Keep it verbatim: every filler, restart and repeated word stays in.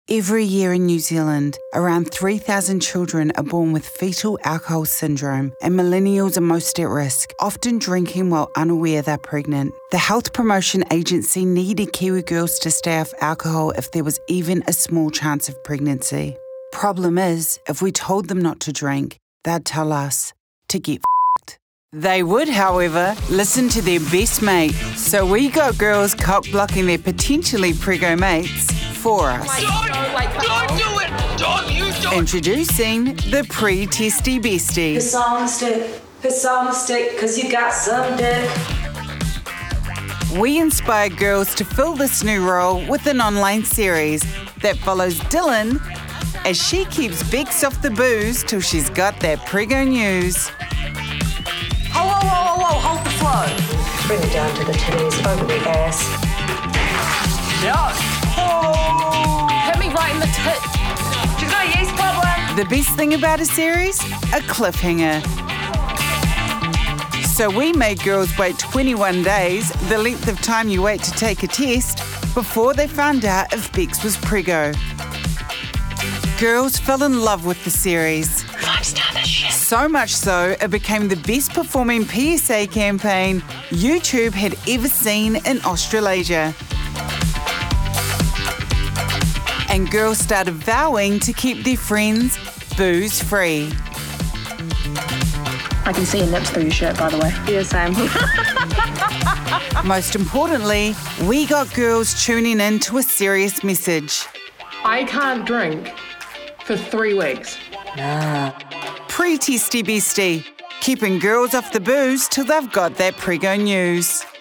Every year in New Zealand, around three thousand children are born with fetal alcohol syndrome, and millennials are most at risk, often drinking while unaware they're pregnant. The Health Promotion Agency needed Kiwi girls to stay off alcohol if there was even a small chance of pregnancy. Problem is, if we told them not to drink, they'd tell us to get f***ed. They would, however, listen to their best mate, so we got girls cock-blocking their potentially preggo mates for us. Don't, don't do it! Don't you don't! Introducing the pre-testy bestie. Piss on the stick, piss on the stick, cause you got some dick. We inspire girls to fill this new role with an online series that follows Dylan as she keeps Bex off the booze till she's got that preggo news. Whoa, whoa, whoa, whoa, whoa, hold the flow. Bring it down to the titties, over the ass. Yeah. Oh. Hit me right in the tit. She's got a yeast problem. The best thing about a series? A cliffhanger. So we made girls wait twenty-one days, the length of time you wait to take a test, before they found out if Bex was preggo. Girls fell in love with the series. Five star this shit. So much so, it became the best performing P S A campaign YouTube had ever seen in Australasia. And girls started vowing to keep their friends booze-free. I can see your nips through your shirt, by the way. Yeah, same. Most importantly, we got girls tuning in to a serious message. I can't drink for three weeks. Nah. Pre-testy bestie, keeping girls off the booze till they've got that preggo news.